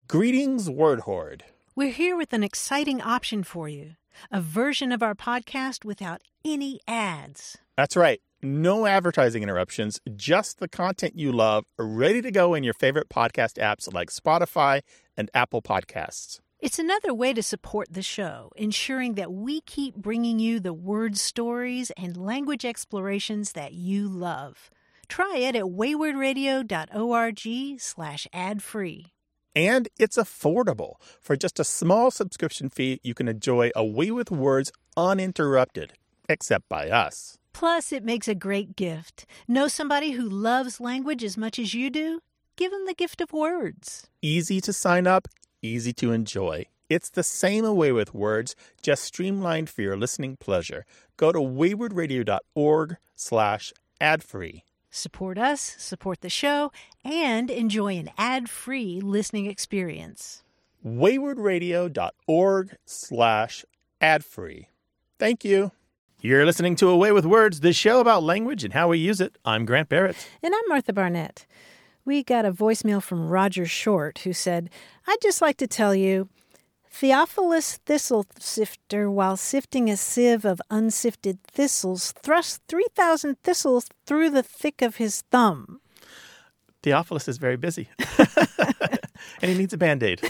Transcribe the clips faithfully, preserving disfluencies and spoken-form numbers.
Greetings, Word Horde. We're here with an exciting option for you. A version of our podcast without any ads. That's right. No advertising interruptions, just the content you love, ready to go in your favorite podcast apps like Spotify and Apple Podcasts. It's another way to support the show, ensuring that we keep bringing you the word stories and language explorations that you love. Try it at waywardradio.org slash ad-free. And it's affordable. For just a small subscription fee, you can enjoy A Way with Words uninterrupted, except by us. Plus, it makes a great gift. Know somebody who loves language as much as you do? Give them the gift of words. Easy to sign up, easy to enjoy. It's the same A Way with Words, just streamlined for your listening pleasure. Go to waywardradio.org slash ad-free. Support us, support the show, and enjoy an ad-free listening experience. waywardradio.org slash ad-free. Thank you. You're listening to A Way with Words, the show about language and how we use it. I'm Grant Barrett. And I'm Martha Barnett. We got a voicemail from Roger Short, who said, I'd just like to tell you, Theophilus Thistle Sifter, while sifting a sieve of unsifted thistles, thrust three thousand thistles through the thick of his thumb. Theophilus is very busy. And he needs a Band-Aid.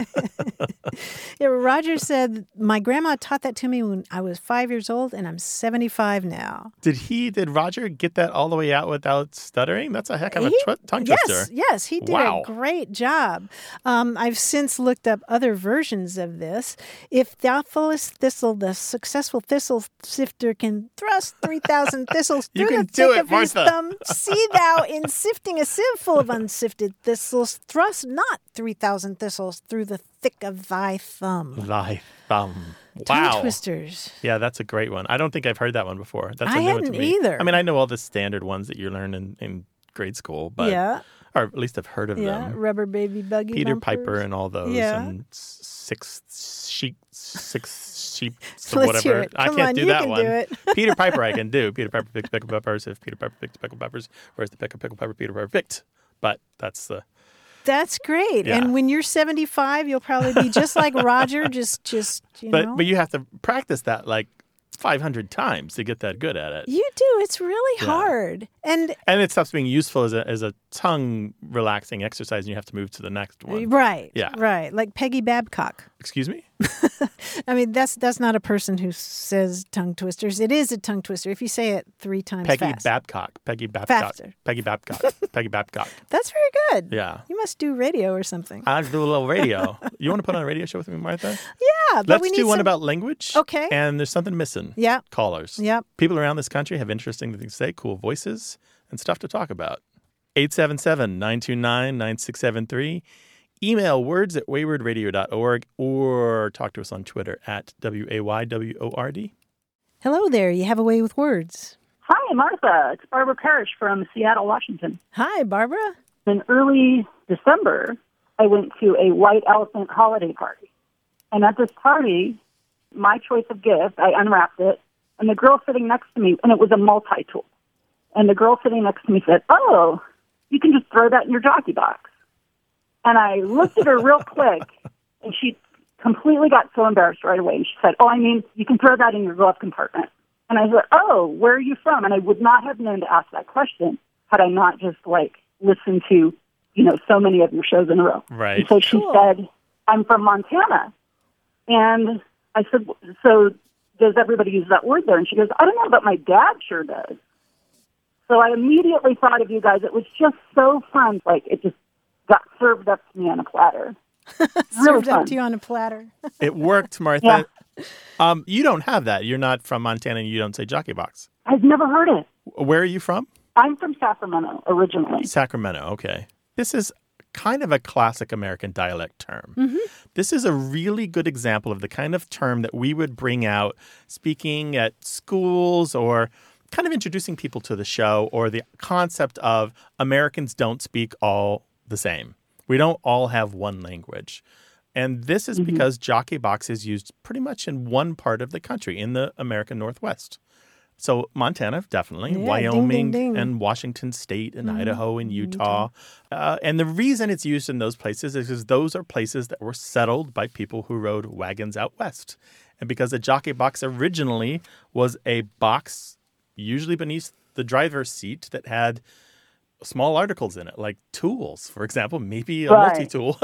Yeah, Roger said, my grandma taught that to me when I was five years old, and I'm seventy-five now. Did he, did Roger get that all the way out without stuttering? That's a heck of a He, tw- tongue yes, twister. Yes, he did Wow. a great job. Um, I've since looked up other versions of this. If Theophilus Thistle, the successful thistle sifter, can thrust three thousand thistles You through can the do thick it, of his Martha. thumb, see thou in sifting a sieve full of unsifted thistles, thrust not three thousand thistles through the thick of thy thumb. Thy thumb. Tongue Wow. twisters. Yeah, that's a great one. I don't think I've heard that one before. That's a I new one to hadn't me. either. I mean, I know all the standard ones that you learn in, in grade school, but yeah, or at least I've heard of yeah. them. Rubber baby buggy Peter bumpers. Piper and all those, Yeah. and s- six sheep, six sheep, Let's whatever. hear it. I Come can't on, do you that can one. do it. Peter Piper, I can do. Peter Piper picked pickle peppers. If Peter Piper picked pickle peppers, where's the pickle pickle pepper Peter Piper picked? But that's the. That's great. Yeah. And when you're seventy-five, you'll probably be just like Roger, just, just you But know. but you have to practice that like five hundred times to get that good at it. You do. It's really Yeah. hard. And And it stops being useful as a as a tongue relaxing exercise, and you have to move to the next one. right, Yeah. right. Like Peggy Babcock. Excuse me? I mean, that's that's not a person who says tongue twisters. It is a tongue twister if you say it three times Peggy fast. Babcock. Peggy Babcock. Faster. Peggy Babcock. Peggy Babcock. That's very good. Yeah. You must do radio or something. I'll do a little radio. You want to put on a radio show with me, Martha? yeah, but Let's we need do one some- about language. Okay. And there's something missing. Yeah. Callers. Yep. People around this country have interesting things to say, cool voices, and stuff to talk about. eight seven seven, nine two nine, nine six seven three. Email words at waywardradio dot org or talk to us on Twitter at W A Y W O R D. Hello there. You have a way with words. Hi, Martha. It's Barbara Parrish from Seattle, Washington. Hi, Barbara. In early December, I went to a white elephant holiday party. And at this party, my choice of gift, I unwrapped it, and the girl sitting next to me, and it was a multi-tool. And the girl sitting next to me said, oh, you can just throw that in your jockey box. And I looked at her real quick, and she completely got so embarrassed right away. And she said, oh, I mean, you can throw that in your glove compartment. And I said, oh, where are you from? And I would not have known to ask that question had I not just, like, listened to, you know, so many of your shows in a row. Right. And so she Cool. said, I'm from Montana. And I said, so does everybody use that word there? And she goes, I don't know, but my dad sure does. So I immediately thought of you guys. It was just so fun. Like, it just got served up to me on a platter. Served fun. up to you on a platter. It worked, Martha. Um, you don't have that. You're not from Montana and you don't say jockey box. I've never heard it. Where are you from? I'm from Sacramento originally. Sacramento. Okay. This is kind of a classic American dialect term. Mm-hmm. This is a really good example of the kind of term that we would bring out speaking at schools or kind of introducing people to the show, or the concept of Americans don't speak all the same. We don't all have one language. And this is Mm-hmm. because jockey box is used pretty much in one part of the country, in the American Northwest. So Montana, definitely. Yeah, Wyoming ding, ding, ding. and Washington State and Mhm. Idaho and Utah. Uh, and the reason it's used in those places is because those are places that were settled by people who rode wagons out west. And because a jockey box originally was a box usually beneath the driver's seat that had small articles in it, like tools, for example, maybe a Right. multi-tool.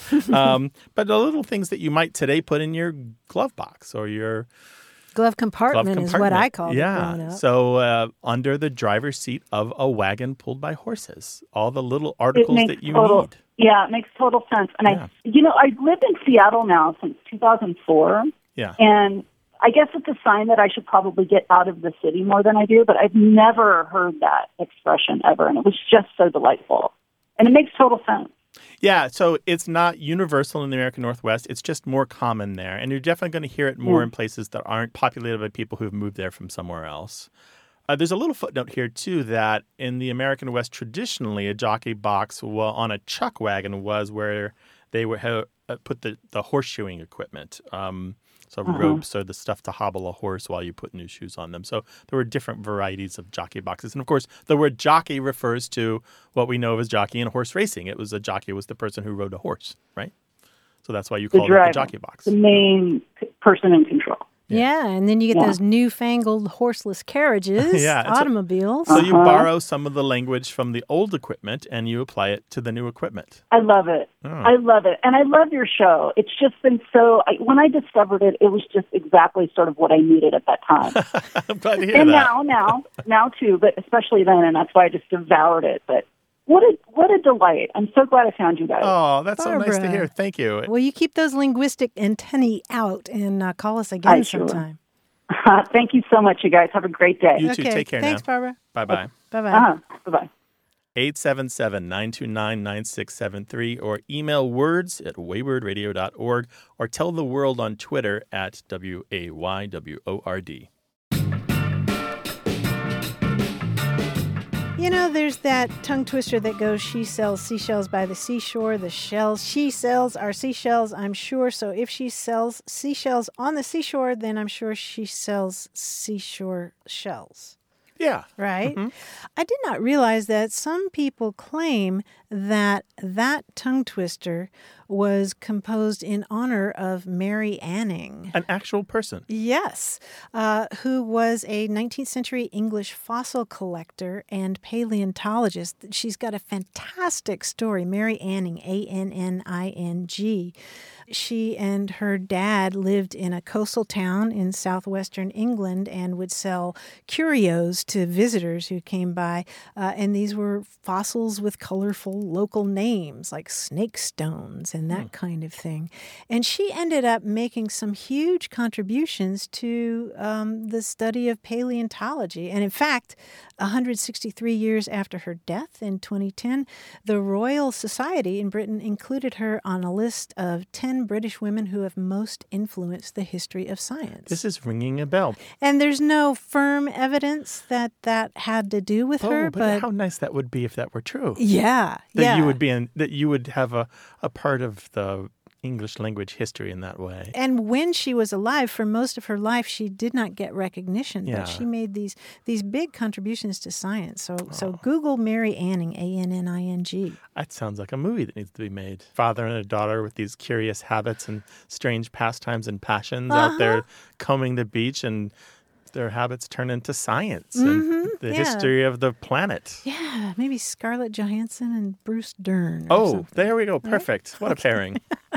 um, but the little things that you might today put in your glove box or your Glove glove compartment, compartment. is what I called it growing Yeah. up. So uh, under the driver's seat of a wagon pulled by horses, all the little It articles makes that you total, need. Yeah, it makes total sense. And Yeah. I, you know, I've lived in Seattle now since two thousand four, Yeah. and I guess it's a sign that I should probably get out of the city more than I do, but I've never heard that expression ever, and it was just so delightful. And it makes total sense. Yeah, so it's not universal in the American Northwest. It's just more common there. And you're definitely going to hear it more Yeah. in places that aren't populated by people who've moved there from somewhere else. Uh, there's a little footnote here, too, that in the American West, traditionally, a jockey box well, on a chuck wagon was where they would have, uh, put the, the horseshoeing equipment. Um, so Uh-huh. ropes or the stuff to hobble a horse while you put new shoes on them. So there were different varieties of jockey boxes. And, of course, the word jockey refers to what we know as jockey in horse racing. It was a jockey was the person who rode a horse, right? So that's why you The call it driver, the jockey box. the main p- person in control. Yeah, and then you get Yeah. those newfangled horseless carriages, Yeah, it's a- automobiles. So you Uh-huh. borrow some of the language from the old equipment and you apply it to the new equipment. I love it. Oh. I love it. And I love your show. It's just been so, I, when I discovered it, it was just exactly sort of what I needed at that time. I'm glad to hear and that. now, now, now too, but especially then, and that's why I just devoured it. But what a, what a delight. I'm so glad I found you guys. Oh, that's so nice to Barbara. hear. Thank you. Well, you keep those linguistic antennae out and uh, call us again I sure will. sometime. Thank you so much, you guys. Have a great day. You too. Okay, Take care thanks, now. Barbara. Bye-bye. Bye-bye. Uh-huh. Bye-bye. eight seven seven, nine two nine, nine six seven three or email words at wayward radio dot org or tell the world on Twitter at W A Y W O R D. You know, there's that tongue twister that goes, she sells seashells by the seashore. The shells she sells are seashells, I'm sure. So if she sells seashells on the seashore, then I'm sure she sells seashore shells. Yeah. Right? I did not realize that some people claim that that tongue twister was composed in honor of Mary Anning. An actual person. Yes, uh, who was a nineteenth century English fossil collector and paleontologist. She's got a fantastic story, Mary Anning, A N N I N G. She and her dad lived in a coastal town in southwestern England and would sell curios to visitors who came by. Uh, and these were fossils with colorful local names like snake stones and that kind of thing. And she ended up making some huge contributions to um, the study of paleontology. And in fact, one hundred sixty-three years after her death in twenty ten, the Royal Society in Britain included her on a list of ten British women who have most influenced the history of science. This is ringing a bell. And there's no firm evidence that that had to do with Oh, her, but, but how nice that would be if that were true. yeah, That yeah. you would be in, that you would have a, a part of the English language history in that way. And when she was alive, for most of her life, she did not get recognition, Yeah. but she made these these big contributions to science. So, so Google Mary Anning, A N N I N G. That sounds like a movie that needs to be made. Father and a daughter with these curious habits and strange pastimes and passions out there combing the beach, and their habits turn into science and the yeah. history of the planet. Yeah, maybe Scarlett Johansson and Bruce Dern. Or Oh, something. there we go. Perfect. What a pairing.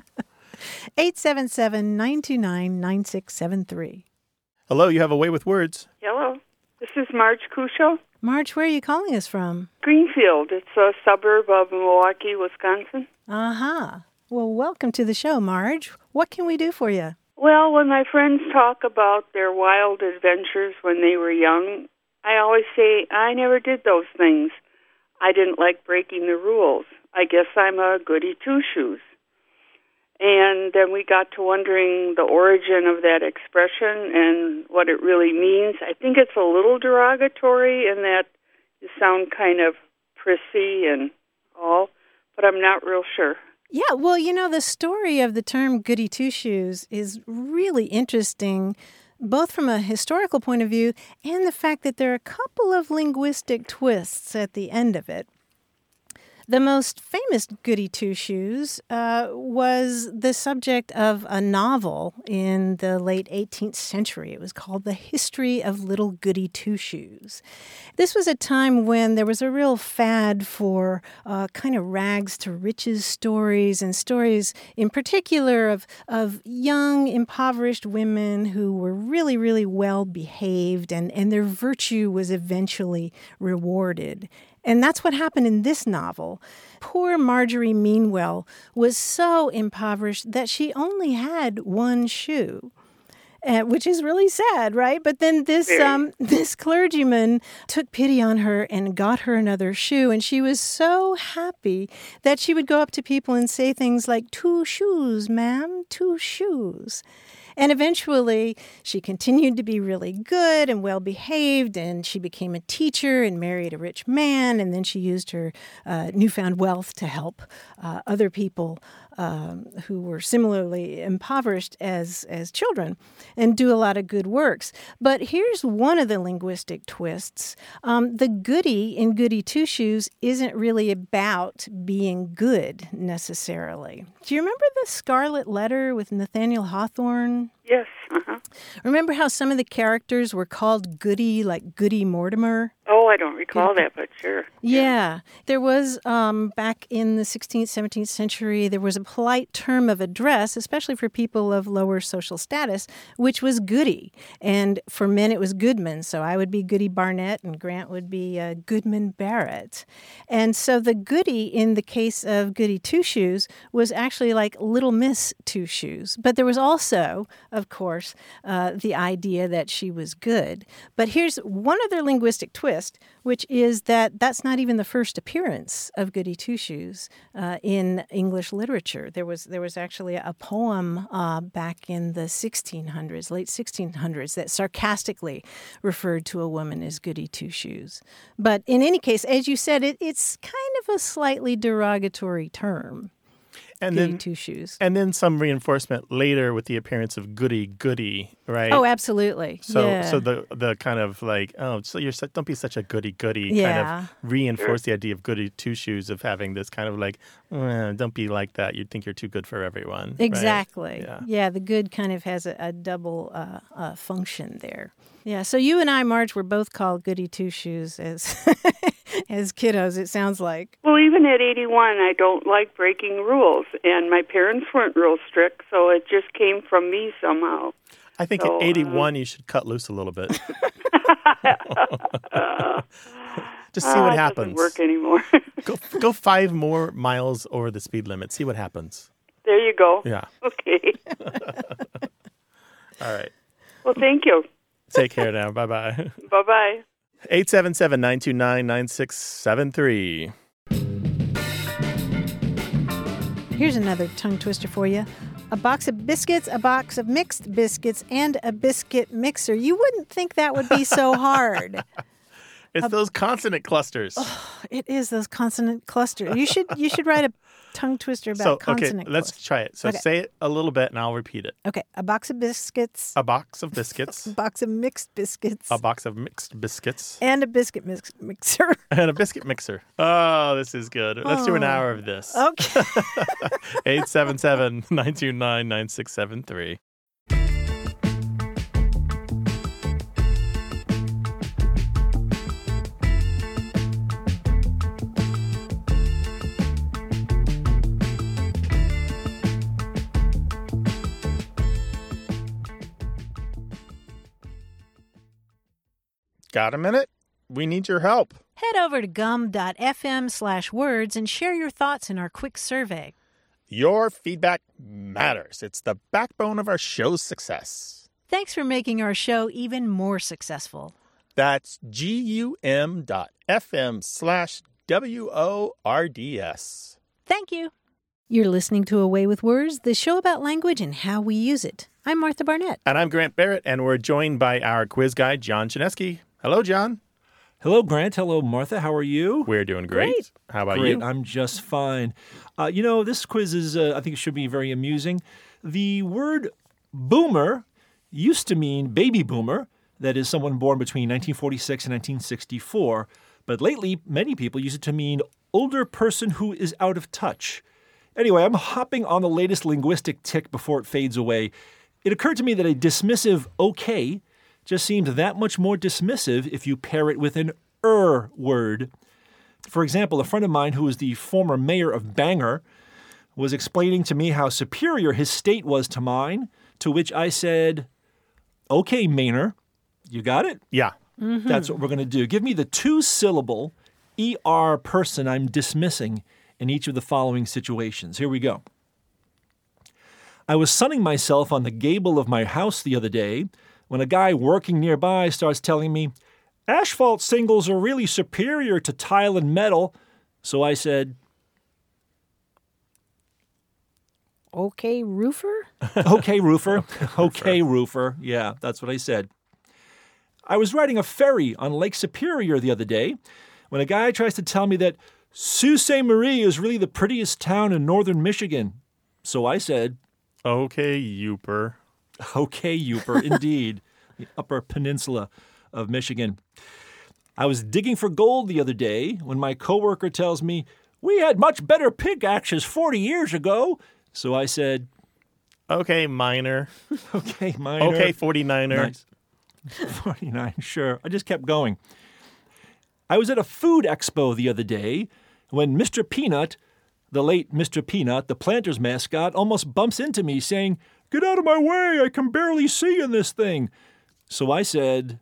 eight seven seven, nine two nine, nine six seven three. Hello, you have a way with words. Hello. This is Marge Cusho. Marge, where are you calling us from? Greenfield. It's a suburb of Milwaukee, Wisconsin. Uh-huh. Well, welcome to the show, Marge. What can we do for you? Well, when my friends talk about their wild adventures when they were young, I always say, I never did those things. I didn't like breaking the rules. I guess I'm a goody two-shoes. And then we got to wondering the origin of that expression and what it really means. I think it's a little derogatory in that you sound kind of prissy and all, but I'm not real sure. Yeah, well, you know, the story of the term goody two-shoes is really interesting both from a historical point of view and the fact that there are a couple of linguistic twists at the end of it. The most famous Goody Two-Shoes uh, was the subject of a novel in the late eighteenth century. It was called The History of Little Goody Two-Shoes. This was a time when there was a real fad for uh, kind of rags to riches stories, and stories in particular of, of young, impoverished women who were really, really well behaved, and, and their virtue was eventually rewarded. And that's what happened in this novel. Poor Marjorie Meanwell was so impoverished that she only had one shoe, uh, which is really sad, right? But then this um, this clergyman took pity on her and got her another shoe, and she was so happy that she would go up to people and say things like, "Two shoes, ma'am, two shoes." And eventually, she continued to be really good and well-behaved, and she became a teacher and married a rich man, and then she used her uh, newfound wealth to help uh, other people um, who were similarly impoverished as, as children and do a lot of good works. But here's one of the linguistic twists. Um, the goody in Goody Two-Shoes isn't really about being good necessarily. Do you remember the Scarlet Letter with Nathaniel Hawthorne? Yes. Uh-huh. Remember how some of the characters were called Goody, like Goody Mortimer? Oh, I don't recall that, but sure. Yeah. yeah. There was, um, back in the sixteenth, seventeenth century, there was a polite term of address, especially for people of lower social status, which was Goody. And for men, it was Goodman. So I would be Goody Barnett, and Grant would be uh, Goodman Barrett. And so the Goody, in the case of Goody Two-Shoes, was actually like Little Miss Two-Shoes. But there was also, of course, uh, the idea that she was good. But here's one other linguistic twist, which is that that's not even the first appearance of Goody Two-Shoes uh, in English literature. There was there was actually a poem uh, back in the sixteen hundreds, late sixteen hundreds, that sarcastically referred to a woman as Goody Two-Shoes. But in any case, as you said, it, it's kind of a slightly derogatory term. And Goody then Two-Shoes. And then some reinforcement later with the appearance of Goody Goody, right? Oh, absolutely. So, yeah. so the the kind of like, oh, so you're su- don't be such a goody goody. Yeah. Kind of reinforce the idea of Goody Two-Shoes of having this kind of like, eh, don't be like that. You'd think you're too good for everyone. Right? Exactly. Yeah. yeah. The good kind of has a, a double uh, uh, function there. Yeah. So you and I, Marge, were both called Goody Two-Shoes as as kiddos. It sounds like. Well, even at eighty-one, I don't like breaking rules, and my parents weren't real strict, so it just came from me somehow. I think so, at eighty-one, uh, you should cut loose a little bit. uh, Just see what uh, happens. Doesn't work anymore. go go five more miles over the speed limit. See what happens. There you go. Yeah. Okay. All right. Well, thank you. Take care now. Bye-bye. Bye-bye. eight seven seven, nine two nine, nine six seven three. Here's another tongue twister for you. A box of biscuits, a box of mixed biscuits, and a biscuit mixer. You wouldn't think that would be so hard. It's a, those consonant clusters. Oh, it is those consonant clusters. You should you should write a tongue twister about so, consonant okay, let's clusters. try it. So okay. say it a little bit and I'll repeat it. Okay, a box of biscuits. A box of biscuits. A box of mixed biscuits. A box of mixed biscuits. And a biscuit mix- mixer. And a biscuit mixer. Oh, this is good. Let's oh. do an hour of this. Okay. eight seven seven, nine two nine, nine six seven three. Got a minute? We need your help. Head over to gum.fm slash words and share your thoughts in our quick survey. Your feedback matters. It's the backbone of our show's success. Thanks for making our show even more successful. That's G-U-M dot F-M slash W-O-R-D-S. Thank you. You're listening to A Way with Words, the show about language and how we use it. I'm Martha Barnett. And I'm Grant Barrett, and we're joined by our quiz guide, John Chaneski. Hello, John. Hello, Grant. Hello, Martha. How are you? We're doing great. great. How about great. you? I'm just fine. Uh, you know, this quiz is, uh, I think it should be very amusing. The word boomer used to mean baby boomer, that is someone born between nineteen forty-six and nineteen sixty-four. But lately, many people use it to mean older person who is out of touch. Anyway, I'm hopping on the latest linguistic tick before it fades away. It occurred to me that a dismissive okay just seemed that much more dismissive if you pair it with an er word. For example, a friend of mine who was the former mayor of Bangor was explaining to me how superior his state was to mine, to which I said, okay, Maynor, you got it? Yeah. Mm-hmm. That's what we're going to do. Give me the two-syllable er person I'm dismissing in each of the following situations. Here we go. I was sunning myself on the gable of my house the other day when a guy working nearby starts telling me, asphalt singles are really superior to tile and metal. So I said, Okay, roofer? okay, roofer. Okay, roofer. Yeah, that's what I said. I was riding a ferry on Lake Superior the other day when a guy tries to tell me that Sault Ste. Marie is really the prettiest town in northern Michigan. So I said, Okay, Youper. okay, Youper, indeed, the Upper Peninsula of Michigan. I was digging for gold the other day when my coworker tells me, we had much better pickaxes forty years ago. So I said, Okay, Minor. okay, minor. Okay, forty-niner. Nice. forty-nine, sure. I just kept going. I was at a food expo the other day when Mister Peanut, the late Mister Peanut, the Planters mascot, almost bumps into me saying, get out of my way, I can barely see in this thing. So I said,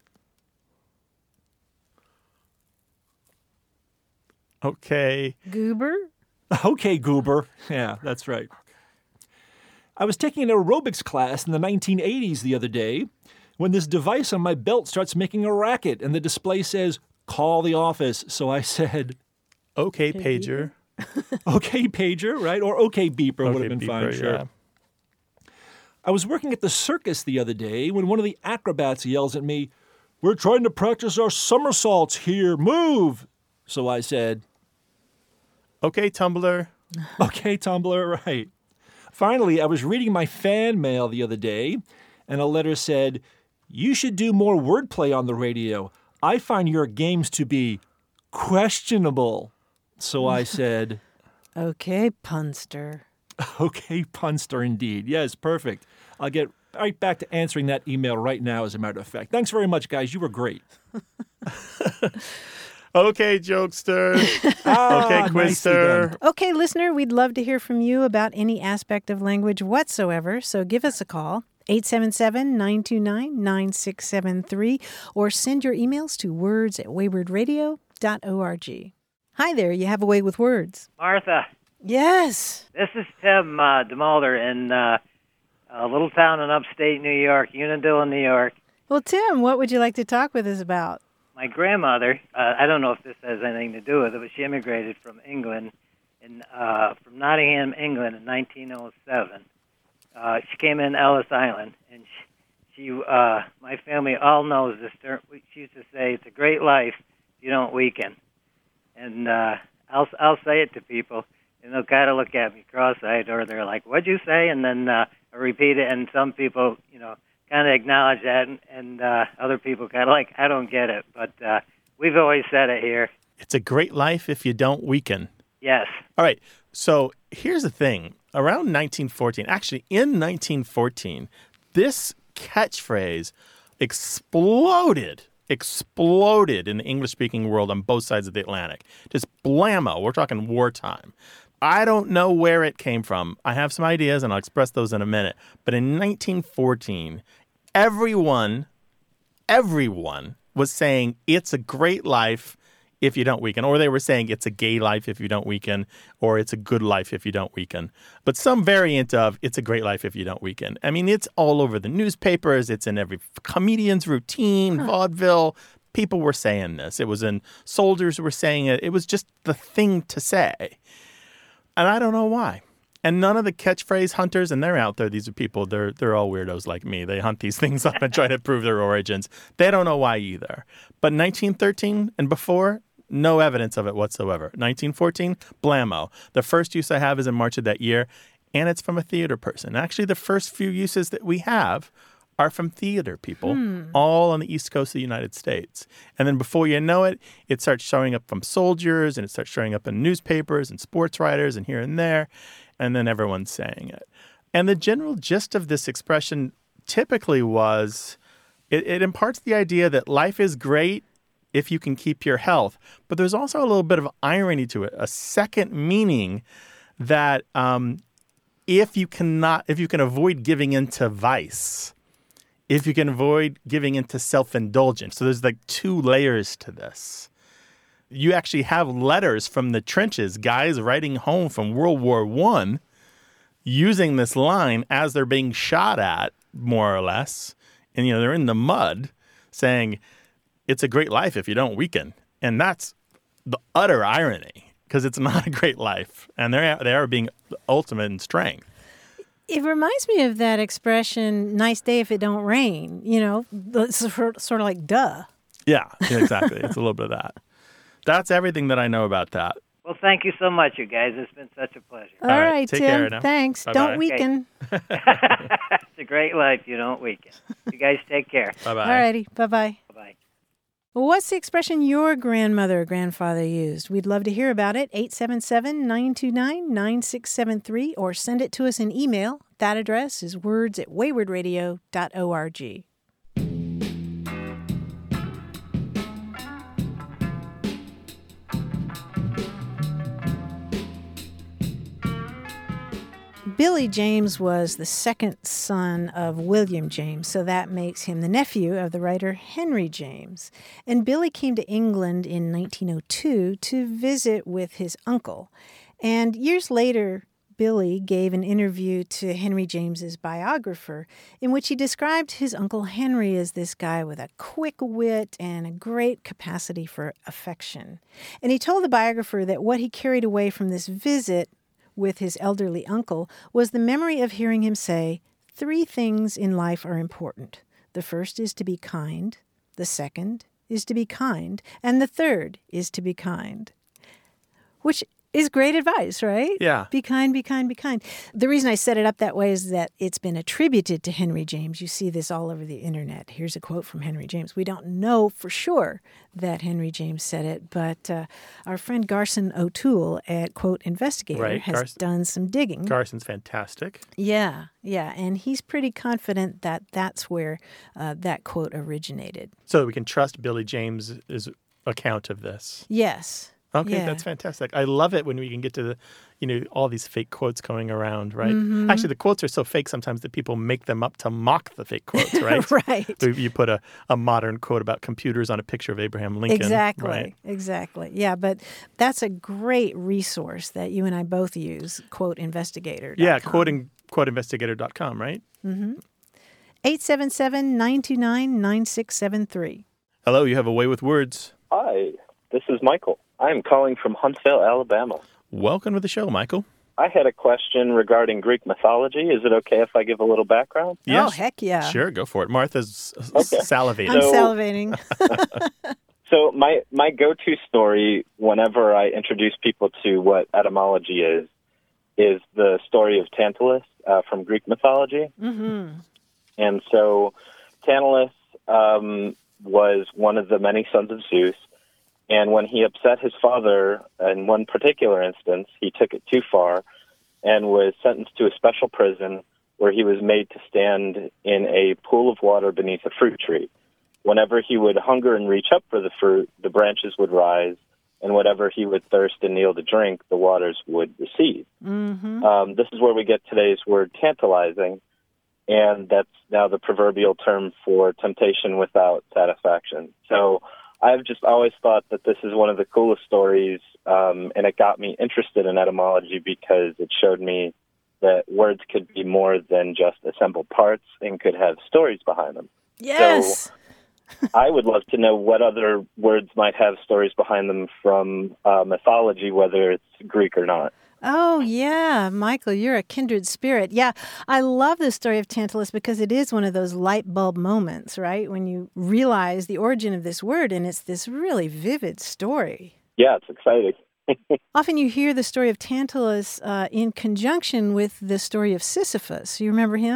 Okay. Goober? okay, Goober. Yeah, that's right. I was taking an aerobics class in the nineteen eighties the other day when this device on my belt starts making a racket and the display says, call the office. So I said, Okay, pager. okay, pager, right? Or okay, beeper would Okay, have been beeper, fine, sure. yeah. I was working at the circus the other day when one of the acrobats yells at me, we're trying to practice our somersaults here, move. So I said, Okay, Tumblr. okay, Tumblr, right. Finally, I was reading my fan mail the other day, and a letter said, you should do more wordplay on the radio. I find your games to be questionable. So I said, Okay, punster. okay, punster indeed. Yes, perfect. I'll get right back to answering that email right now, as a matter of fact. Thanks very much, guys. You were great. Okay, jokester. Ah, Okay, nicely Quizster. done. Okay, listener, we'd love to hear from you about any aspect of language whatsoever, so give us a call, eight seven seven, nine two nine, nine six seven three, or send your emails to words at wayward radio dot org. Hi there, you have a way with words. Martha, Yes. this is Tim uh, DeMulder in uh, a little town in upstate New York, Unadilla, New York. Well, Tim, what would you like to talk with us about? My grandmother, uh, I don't know if this has anything to do with it, but she immigrated from England, in, uh, from Nottingham, England in nineteen oh seven. Uh, she came in Ellis Island, and she, she uh, my family all knows this term. She used to say, it's a great life if you don't weaken. And uh, I'll, I'll say it to people, and they'll kind of look at me cross-eyed, or they're like, what'd you say? And then uh, I repeat it, and some people, you know, kind of acknowledge that, and, and uh, other people kind of like, I don't get it. But uh, we've always said it here. It's a great life if you don't weaken. Yes. All right. So here's the thing. Around nineteen fourteen, actually in nineteen fourteen, this catchphrase exploded, exploded in the English-speaking world on both sides of the Atlantic. Just blammo. We're talking wartime. I don't know where it came from. I have some ideas, and I'll express those in a minute. But in nineteen fourteen, everyone, everyone was saying it's a great life if you don't weaken. Or they were saying it's a gay life if you don't weaken, or it's a good life if you don't weaken. But some variant of it's a great life if you don't weaken. I mean, it's all over the newspapers. It's in every comedian's routine, huh. vaudeville. People were saying this. It was in soldiers were saying it. It was just the thing to say. And I don't know why. And none of the catchphrase hunters, and they're out there, these are people, they're they're all weirdos like me. They hunt these things up and try to prove their origins. They don't know why either. But nineteen thirteen and before, no evidence of it whatsoever. nineteen fourteen, blammo. The first use I have is in March of that year, and it's from a theater person. Actually, the first few uses that we have are from theater people, all on the East Coast of the United States. And then before you know it, it starts showing up from soldiers, and it starts showing up in newspapers and sports writers and here and there, and then everyone's saying it. And the general gist of this expression typically was it, it imparts the idea that life is great if you can keep your health. But there's also a little bit of irony to it, a second meaning that um, if you cannot, if you can avoid giving into vice, if you can avoid giving into self-indulgence. So there's like two layers to this. You actually have letters from the trenches, guys writing home from World War One, using this line as they're being shot at, more or less. And, you know, they're in the mud saying, it's a great life if you don't weaken. And that's the utter irony, because it's not a great life. And they're, they are being the ultimate in strength. It reminds me of that expression, nice day if it don't rain. You know, it's sort of like, duh. Yeah, yeah, exactly. It's a little bit of that. That's everything that I know about that. Well, thank you so much, you guys. It's been such a pleasure. All, All right, right, take Tim. care now. Thanks. Bye-bye. Don't weaken. It's a great life. You don't weaken. You guys take care. Bye-bye. All righty. Bye-bye. Bye-bye. Well, what's the expression your grandmother or grandfather used? We'd love to hear about it. eight seven seven, nine two nine, nine six seven three, or send it to us in email. That address is words at wayward radio dot org. Billy James was the second son of William James, so that makes him the nephew of the writer Henry James. And Billy came to England in nineteen oh two to visit with his uncle. And years later, Billy gave an interview to Henry James's biographer in which he described his Uncle Henry as this guy with a quick wit and a great capacity for affection. And he told the biographer that what he carried away from this visit with his elderly uncle was the memory of hearing him say, three things in life are important. The first is to be kind, the second is to be kind, and the third is to be kind. Which is great advice, right? Yeah. Be kind, be kind, be kind. The reason I set it up that way is that it's been attributed to Henry James. You see this all over the internet. Here's a quote from Henry James. We don't know for sure that Henry James said it, but uh, our friend Garson O'Toole at Quote Investigator Right, has Garson. done some digging. Garson's fantastic. Yeah, yeah, and he's pretty confident that that's where uh, that quote originated. So we can trust Billy James's account of this. Yes. Okay, Yeah. that's fantastic. I love it when we can get to the, you know, all these fake quotes going around, right? Mm-hmm. Actually, the quotes are so fake sometimes that people make them up to mock the fake quotes, right? Right. So you put a, a modern quote about computers on a picture of Abraham Lincoln. Exactly. Right? Exactly. Yeah, but that's a great resource that you and I both use, quote investigator. Yeah, quoting quote investigator dot com, right? eight seven seven, nine two nine, nine six seven three. Hello, you have a way with words. Hi, this is Michael. I'm calling from Huntsville, Alabama. Welcome to the show, Michael. I had a question regarding Greek mythology. Is it okay if I give a little background? Oh, heck yeah. Sure, go for it. Martha's s- Okay. salivating. I'm So- salivating. So my, my go-to story whenever I introduce people to what etymology is, is the story of Tantalus uh, from Greek mythology. Mm-hmm. And so Tantalus um, was one of the many sons of Zeus. And when he upset his father in one particular instance, he took it too far and was sentenced to a special prison where he was made to stand in a pool of water beneath a fruit tree. Whenever he would hunger and reach up for the fruit, the branches would rise, and whenever he would thirst and kneel to drink, the waters would recede. Mm-hmm. Um, this is where we get today's word tantalizing, and that's now the proverbial term for temptation without satisfaction. So I've just always thought that this is one of the coolest stories, um, and it got me interested in etymology because it showed me that words could be more than just assembled parts and could have stories behind them. Yes. I would love to know what other words might have stories behind them from uh, mythology, whether it's Greek or not. Oh, yeah. Michael, you're a kindred spirit. Yeah, I love the story of Tantalus because it is one of those light bulb moments, right? When you realize the origin of this word, and it's this really vivid story. Yeah, it's exciting. Often you hear the story of Tantalus uh, in conjunction with the story of Sisyphus. You remember him?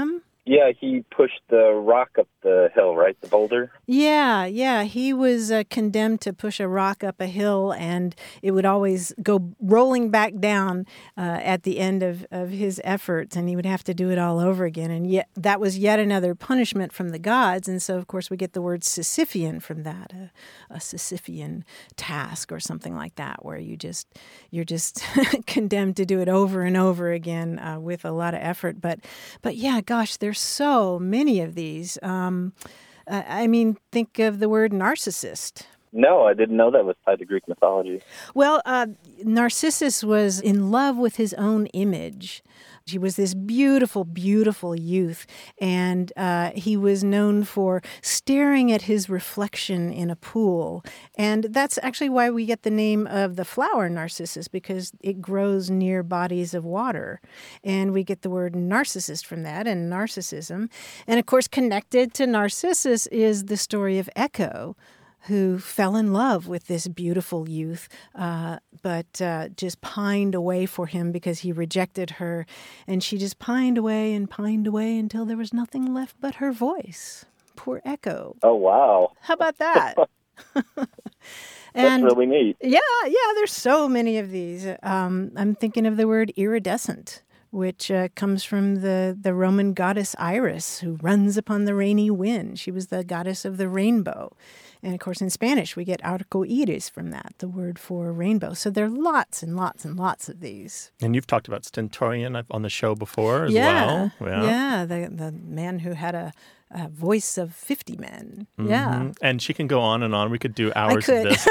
Yeah, he pushed the rock up the hill, right? The boulder? Yeah, yeah. He was uh, condemned to push a rock up a hill, and it would always go rolling back down uh, at the end of, of his efforts, and he would have to do it all over again. And yet that was yet another punishment from the gods. And so, of course, we get the word Sisyphean from that, a, a Sisyphean task or something like that, where you just, you're just condemned to do it over and over again uh, with a lot of effort. But, but yeah, gosh, there's so many of these. Um, uh, I mean, think of the word narcissist. No, I didn't know that was tied to Greek mythology. Well, uh, Narcissus was in love with his own image. He was this beautiful, beautiful youth, and uh, he was known for staring at his reflection in a pool. And that's actually why we get the name of the flower narcissus, because it grows near bodies of water. And we get the word narcissist from that, and narcissism. And of course, connected to Narcissus is the story of Echo, who fell in love with this beautiful youth, uh, but uh, just pined away for him because he rejected her. And she just pined away and pined away until there was nothing left but her voice. Poor Echo. Oh, wow. How about that? That's And really neat. yeah, yeah, there's so many of these. Um, I'm thinking of the word iridescent, which uh, comes from the, the Roman goddess Iris, who runs upon the rainy wind. She was the goddess of the rainbow. And, of course, in Spanish, we get arco iris from that, the word for rainbow. So there are lots and lots and lots of these. And you've talked about Stentorian on the show before as yeah, well. Yeah, yeah, the, the man who had a, a voice of fifty men. Mm-hmm. Yeah. And she can go on and on. We could do hours could. of this.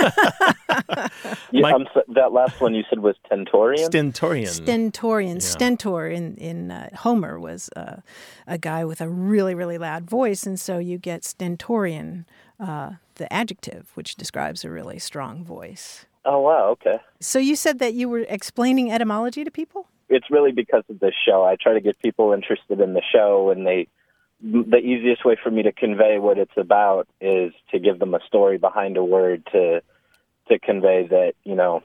Yeah, Mike- I'm so, that last one you said was Tentorian? Stentorian. Stentorian. Yeah. Stentor in, in uh, Homer was uh, a guy with a really, really loud voice. And so you get Stentorian, uh, the adjective, which describes a really strong voice. Oh, wow, okay. So you said that you were explaining etymology to people? It's really because of this show. I try to get people interested in the show, and they the easiest way for me to convey what it's about is to give them a story behind a word to to convey that, you know,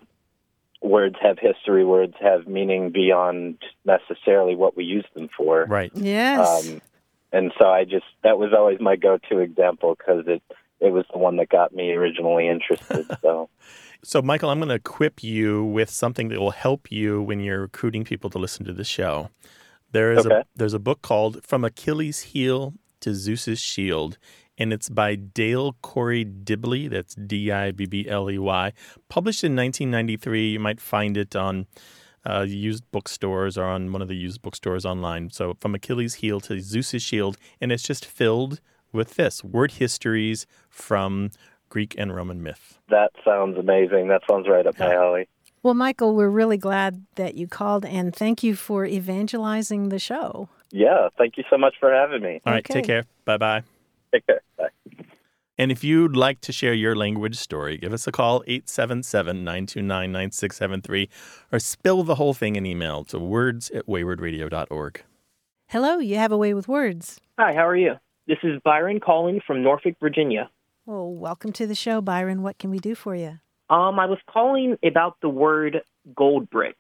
words have history, words have meaning beyond necessarily what we use them for. Right. Yes. Um, and so I just, that was always my go-to example because it, it was the one that got me originally interested. So, So, Michael, I'm going to equip you with something that will help you when you're recruiting people to listen to the show. There is Okay. a there's a book called From Achilles' Heel to Zeus's Shield, and it's by Dale Corey Dibley. That's D I B B L E Y. Published in nineteen ninety-three. You might find it on uh, used bookstores or on one of the used bookstores online. So, From Achilles' Heel to Zeus's Shield, and it's just filled with this word histories from Greek and Roman myth. that sounds amazing. That sounds right up my alley. Well, Michael, we're really glad that you called, and thank you for evangelizing the show. Yeah, thank you so much for having me. All right, Okay. take care. Bye-bye. Take care. Bye. And if you'd like to share your language story, give us a call, eight seven seven, nine two nine, nine six seven three, or spill the whole thing in email to words at wayward radio dot org. Hello, you have a way with words. Hi, how are you? This is Byron calling from Norfolk, Virginia. Well, welcome to the show, Byron. What can we do for you? Um, I was calling about the word gold brick.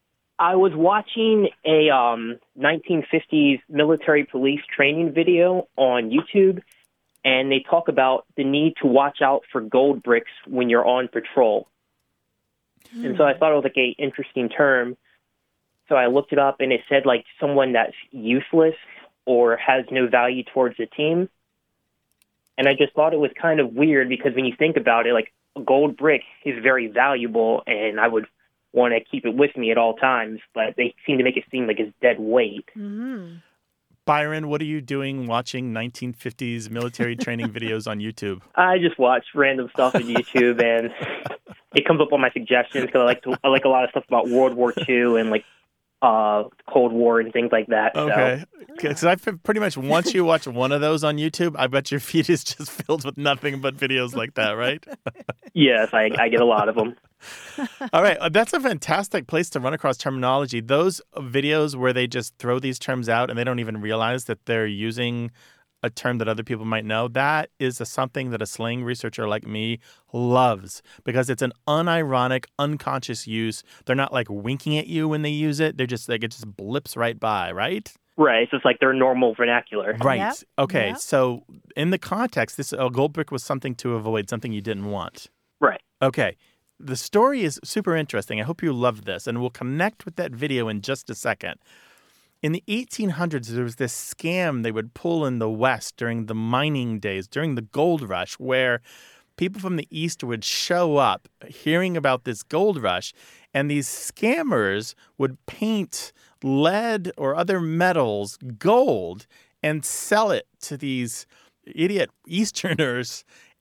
I was watching a um, nineteen fifties military police training video on YouTube, and they talk about the need to watch out for gold bricks when you're on patrol. And so I thought it was like a interesting term. So I looked it up, and it said like someone that's useless or has no value towards the team. And I just thought it was kind of weird because when you think about it, like a gold brick is very valuable, and I would want to keep it with me at all times, but they seem to make it seem like it's dead weight. Mm-hmm. Byron, what are you doing watching nineteen fifties military training videos on YouTube? I just watch random stuff on YouTube, and it comes up on my suggestions because I like to I like a lot of stuff about World War Two and like uh, Cold War and things like that. Okay. So. Because I pretty much, once you watch one of those on YouTube, I bet your feed is just filled with nothing but videos like that, right? Yes, I, I get a lot of them. All right. uh, That's a fantastic place to run across terminology. Those videos where they just throw these terms out and they don't even realize that they're using a term that other people might know, that is a, something that a slang researcher like me loves because it's an unironic, unconscious use. They're not like winking at you when they use it. They're just like, it just blips right by, right? Right. So it's like their normal vernacular. Right. Yep, Okay. yep. So in the context, this a gold brick was something to avoid, something you didn't want. Right. Okay. The story is super interesting. I hope you love this, and we'll connect with that video in just a second. In the eighteen hundreds, there was this scam they would pull in the West during the mining days, during the gold rush, where people from the East would show up hearing about this gold rush, and these scammers would paint lead or other metals gold and sell it to these idiot Easterners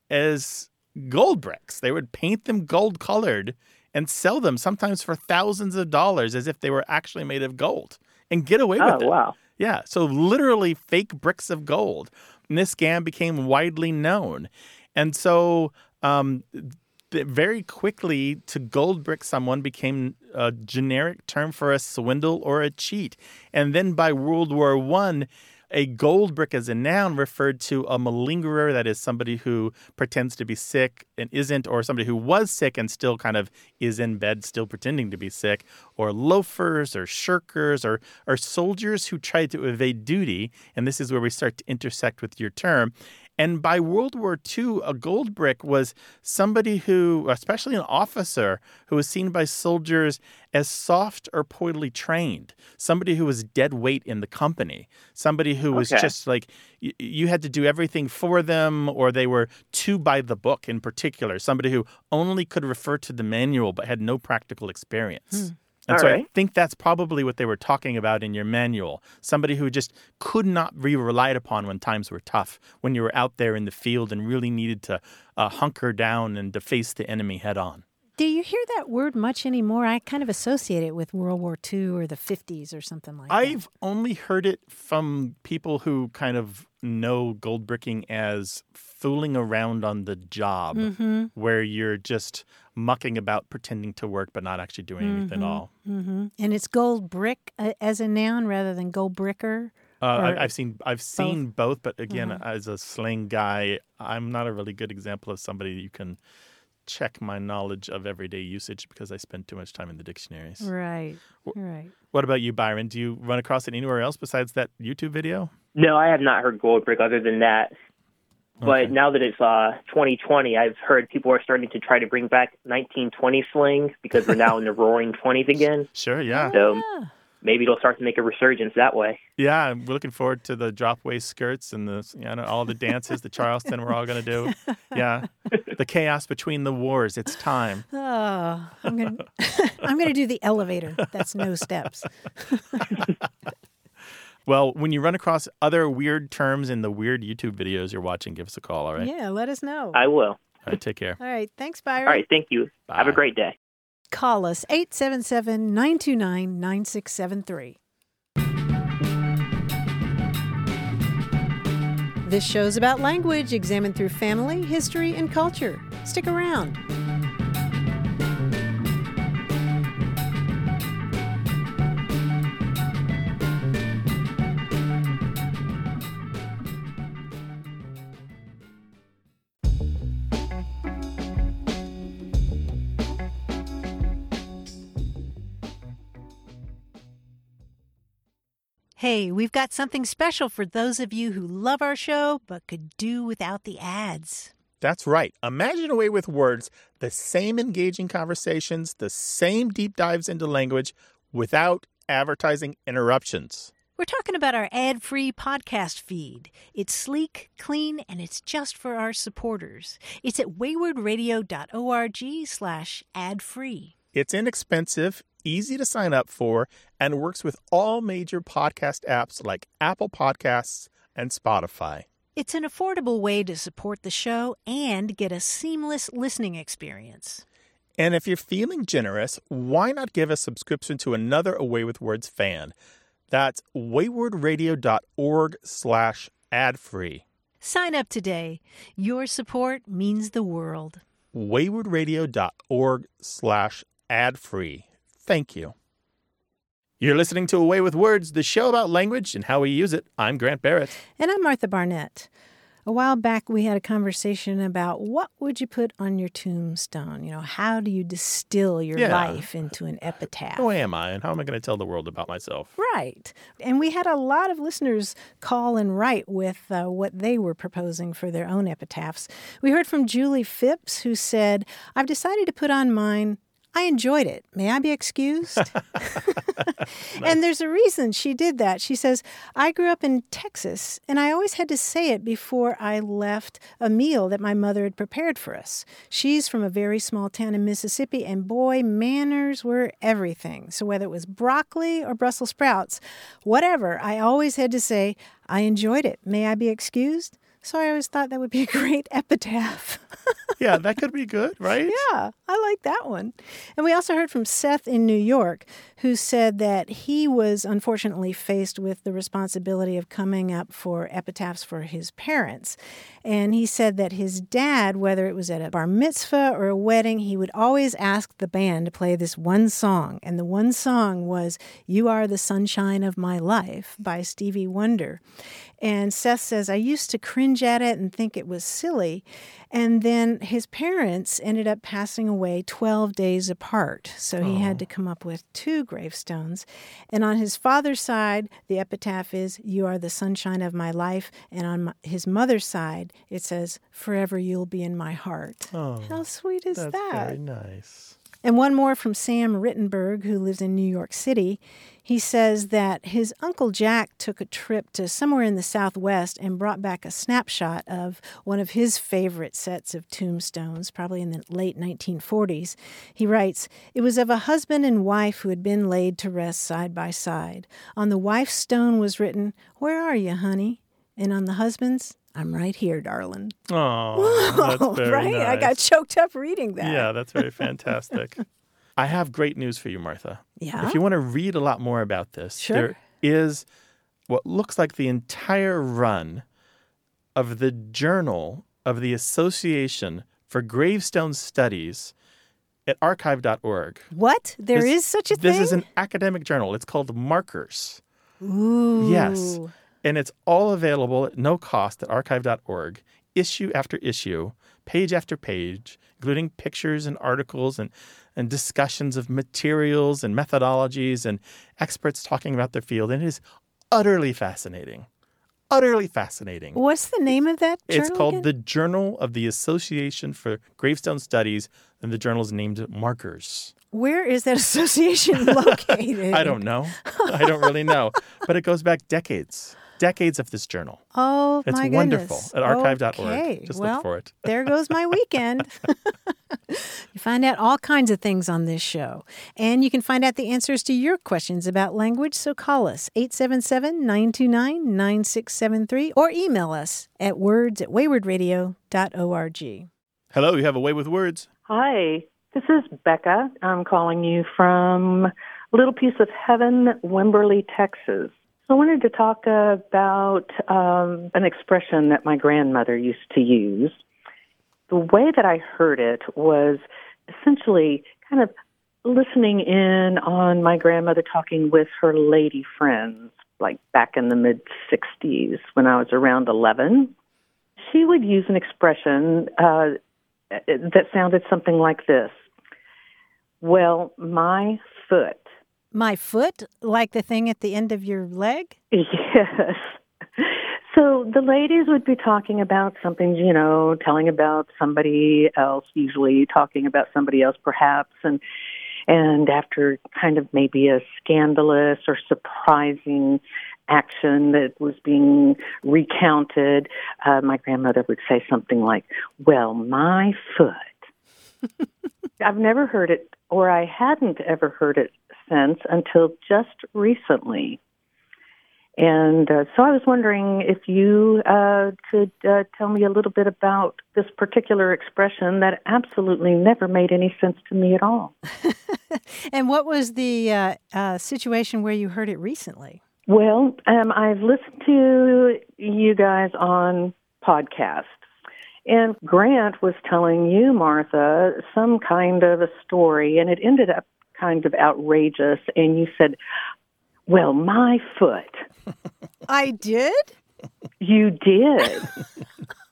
as gold bricks. They would paint them gold colored and sell them sometimes for thousands of dollars as if they were actually made of gold and get away Oh, with it. wow. Yeah, so literally fake bricks of gold. And this scam became widely known. And so um, th- very quickly, to gold brick someone became a generic term for a swindle or a cheat. And then by World War One, a gold brick as a noun referred to a malingerer, that is somebody who pretends to be sick and isn't, or somebody who was sick and still kind of is in bed, still pretending to be sick, or loafers or shirkers or, or soldiers who tried to evade duty. And this is where we start to intersect with your term. And by World War Two, a gold brick was somebody who, especially an officer, who was seen by soldiers as soft or poorly trained, somebody who was dead weight in the company, somebody who was Okay. just like, y- you had to do everything for them, or they were too by the book in particular, somebody who only could refer to the manual but had no practical experience. And All so I right. think that's probably what they were talking about in your manual. Somebody who just could not be relied upon when times were tough, when you were out there in the field and really needed to uh, hunker down and to face the enemy head on. Do you hear that word much anymore? I kind of associate it with World War Two or the fifties or something like that. I've only heard it from people who kind of know gold bricking as fooling around on the job, Mm-hmm. where you're just mucking about pretending to work but not actually doing anything at all. Mm-hmm. And it's gold brick uh, as a noun rather than gold bricker. Uh, Or I, I've seen I've seen both, but again, as a slang guy, I'm not a really good example of somebody you can check my knowledge of everyday usage because I spend too much time in the dictionaries. Right, right. What about you, Byron? Do you run across it anywhere else besides that YouTube video? No, I have not heard gold brick other than that. But Okay. now that it's uh, twenty twenty, I've heard people are starting to try to bring back nineteen twenty slang because we're now in the roaring twenties again. Sure, yeah. So Yeah. maybe it'll start to make a resurgence that way. Yeah, we're looking forward to the drop waist skirts and the you know, all the dances, the Charleston we're all going to do. Yeah, the chaos between the wars. It's time. Oh, I'm gonna, I'm gonna do the elevator. That's no steps. Well, when you run across other weird terms in the weird YouTube videos you're watching, give us a call, all right? Yeah, let us know. I will. All right, take care. All right, thanks, Byron. All right, thank you. Have a Bye. great day. Call us eight seven seven, nine two nine, nine six seven three. This show's about language examined through family, history, and culture. Stick around. Hey, we've got something special for those of you who love our show but could do without the ads. That's right. Imagine a way with words, the same engaging conversations, the same deep dives into language without advertising interruptions. We're talking about our ad-free podcast feed. It's sleek, clean, and it's just for our supporters. It's at waywardradio.org slash ad-free. It's inexpensive, easy to sign up for, and works with all major podcast apps like Apple Podcasts and Spotify. It's an affordable way to support the show and get a seamless listening experience. And if you're feeling generous, why not give a subscription to another Away with Words fan? That's waywardradio.org slash ad-free. Sign up today. Your support means the world. waywardradio.org slash ad-free. Thank you. You're listening to Away with Words, the show about language and how we use it. I'm Grant Barrett. And I'm Martha Barnett. A while back, we had a conversation about what would you put on your tombstone? You know, how do you distill your Yeah. life into an epitaph? Who am I, and how am I going to tell the world about myself? Right. And we had a lot of listeners call and write with uh, what they were proposing for their own epitaphs. We heard from Julie Phipps, who said, I've decided to put on mine, I enjoyed it. May I be excused? And there's a reason she did that. She says, I grew up in Texas, and I always had to say it before I left a meal that my mother had prepared for us. She's from a very small town in Mississippi, and boy, manners were everything. So whether it was broccoli or Brussels sprouts, whatever, I always had to say, I enjoyed it. May I be excused? So I always thought that would be a great epitaph. Yeah, that could be good, right? Yeah, I like that one. And we also heard from Seth in New York, who said that he was unfortunately faced with the responsibility of coming up for epitaphs for his parents. And he said that his dad, whether it was at a bar mitzvah or a wedding, he would always ask the band to play this one song. And the one song was You Are the Sunshine of My Life by Stevie Wonder. And Seth says, I used to cringe at it and think it was silly. And then his parents ended up passing away twelve days apart. So he Oh. had to come up with two gravestones. And on his father's side, the epitaph is, You Are the Sunshine of My Life. And on my, his mother's side, it says, Forever You'll Be in My Heart. Oh, How sweet is that's that? very nice. And one more from Sam Rittenberg, who lives in New York City. He says that his Uncle Jack took a trip to somewhere in the Southwest and brought back a snapshot of one of his favorite sets of tombstones, probably in the late nineteen forties. He writes, It was of a husband and wife who had been laid to rest side by side. On the wife's stone was written, Where are you, honey? And on the husband's, I'm right here, darling. Oh, that's very right? nice. I got choked up reading that. Yeah, that's very fantastic. I have great news for you, Martha. Yeah? If you want to read a lot more about this, Sure. there is what looks like the entire run of the Journal of the Association for Gravestone Studies at archive dot org. What? There This- is such a This thing? is an academic journal. It's called Markers. Ooh. Yes. And it's all available at no cost at archive dot org, issue after issue, page after page, including pictures and articles and, and discussions of materials and methodologies and experts talking about their field. And it is utterly fascinating. Utterly fascinating. What's the name of that journal It's called again? the Journal of the Association for Gravestone Studies, and the journal is named Markers. Where is that association located? I don't know. I don't really know. But it goes back decades. Decades of this journal. Oh, It's my wonderful goodness. at archive dot org. Okay. Just well, look for it. There goes my weekend. You find out all kinds of things on this show. And you can find out the answers to your questions about language, so call us, eight seven seven, nine two nine, nine six seven three, or email us at words at wayward radio dot org. Hello, you have a way with words. Hi, this is Becca. I'm calling you from a little piece of heaven, Wimberley, Texas. I wanted to talk about um, an expression that my grandmother used to use. The way that I heard it was essentially kind of listening in on my grandmother talking with her lady friends, like back in the mid-sixties when I was around eleven. She would use an expression uh, that sounded something like this. Well, my foot. My foot, like the thing at the end of your leg? Yes. So the ladies would be talking about something, you know, telling about somebody else, usually talking about somebody else perhaps, and and after kind of maybe a scandalous or surprising action that was being recounted, uh, my grandmother would say something like, well, my foot. I've never heard it, or I hadn't ever heard it since until just recently. And uh, so I was wondering if you uh, could uh, tell me a little bit about this particular expression that absolutely never made any sense to me at all. And what was the uh, uh, situation where you heard it recently? Well, um, I've listened to you guys on podcasts, and Grant was telling you, Martha, some kind of a story, and it ended up kind of outrageous, and you said, well, my foot. I did? You did.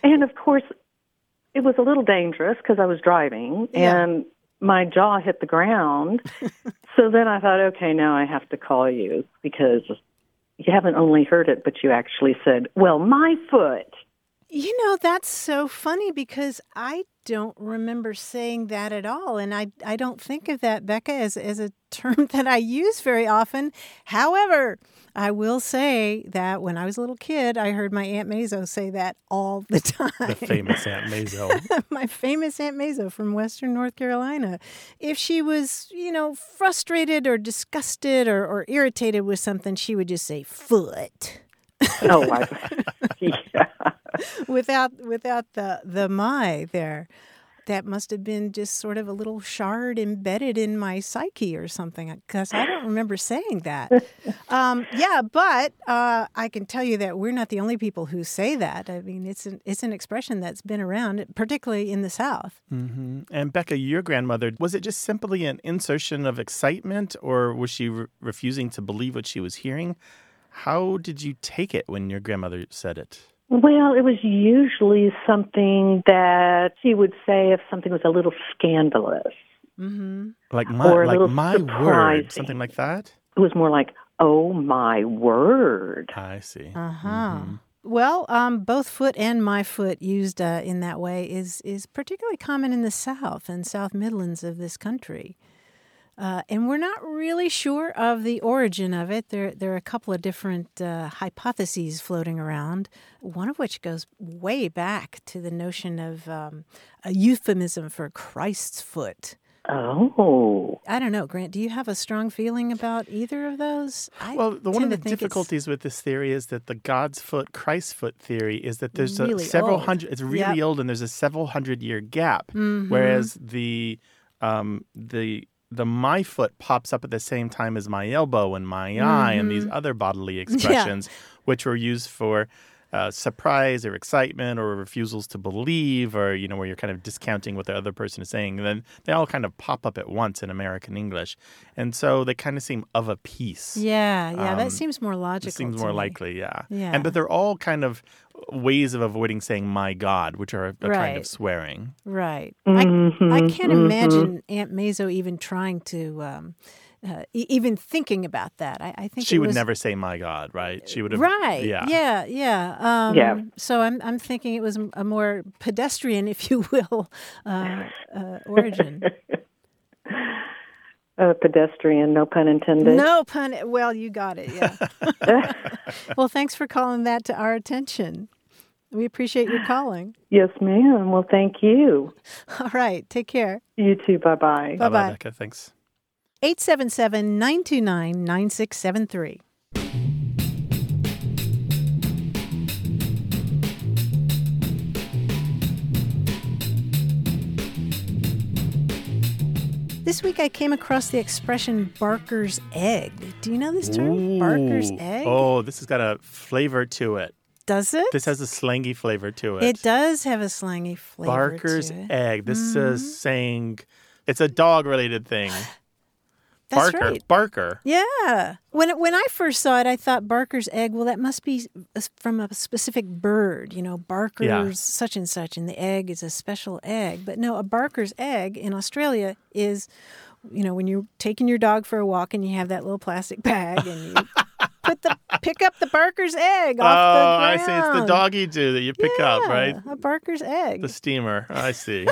And of course, it was a little dangerous because I was driving Yeah. and my jaw hit the ground. So then I thought, okay, now I have to call you because you haven't only heard it, but you actually said, well, my foot. You know, that's so funny because I don't remember saying that at all. And I, I don't think of that, Becca, as, as a term that I use very often. However, I will say that when I was a little kid, I heard my Aunt Mazo say that all the time. The famous Aunt Mazo. My famous Aunt Mazo from Western North Carolina. If she was, you know, frustrated or disgusted or, or irritated with something, she would just say, foot. Oh, I, yeah. without without the the my there. That must have been just sort of a little shard embedded in my psyche or something, because I don't remember saying that. Um, yeah, but uh, I can tell you that we're not the only people who say that. I mean, it's an, it's an expression that's been around, particularly in the South. Mm-hmm. And Becca, your grandmother, was it just simply an insertion of excitement, or was she re- refusing to believe what she was hearing? How did you take it when your grandmother said it? Well, it was usually something that she would say if something was a little scandalous. Mm-hmm. Like my, Or a like little my surprising. word, something like that? It was more like, oh, my word. I see. Uh-huh. Mm-hmm. Well, um, both foot and my foot used uh, in that way is is particularly common in the South and South Midlands of this country. Uh, and we're not really sure of the origin of it. There, there are a couple of different uh, hypotheses floating around, one of which goes way back to the notion of um, a euphemism for Christ's foot. Oh. I don't know, Grant, do you have a strong feeling about either of those? I Well, the, one of tend the to think it's difficulties with this theory is that the God's foot, Christ's foot theory is that there's a Really several old. hundred, it's really Yep. old, and there's a several hundred year gap. Mhm. Whereas the, um, the, the my foot pops up at the same time as my elbow and my eye and these Mhm. other bodily expressions, which were used for uh, surprise or excitement or refusals to believe, or, you know, where you're kind of discounting what the other person is saying. And then they all kind of pop up at once in American English. And so they kind of seem of a piece. Yeah, yeah, Um, that seems more logical. It seems to more me. likely, yeah. Yeah. And but they're all kind of ways of avoiding saying "my God," which are a, a kind Right. of swearing. Right. Mhm, I, I can't mhm. imagine Aunt Mazo even trying to, um, uh, e- even thinking about that. I, I think She it would was, never say "my God," right? She would have. Right. Yeah. Yeah. Yeah. Um, Yeah. So I'm I'm thinking it was a more pedestrian, if you will, uh, uh, origin. Uh, pedestrian, no pun intended. No pun. Well, you got it. Yeah. Well, thanks for calling that to our attention. We appreciate your calling. Yes, ma'am. Well, thank you. All right. Take care. You too. Bye-bye. Bye, Bye-bye. Becca. Thanks. eight seven seven, nine two nine, nine six seven three. This week I came across the expression Barker's egg. Do you know this term? Barker's Ooh. egg? Oh, this has got a flavor to it. Does it? This has a slangy flavor to it. It does have a slangy flavor Barker's to it. egg. This Mhm. is saying it's a dog-related thing. That's Barker. right. Barker. Yeah. When it, when I first saw it, I thought Barker's egg, well, that must be s- from a specific bird, you know, Barker's Yeah. such and such, and the egg is a special egg. But no, a Barker's egg in Australia is, you know, when you're taking your dog for a walk and you have that little plastic bag and you put the pick up the Barker's egg Oh, off the I ground. see. It's the doggy do that you pick up, Yeah, right? A Barker's egg. The steamer. I see.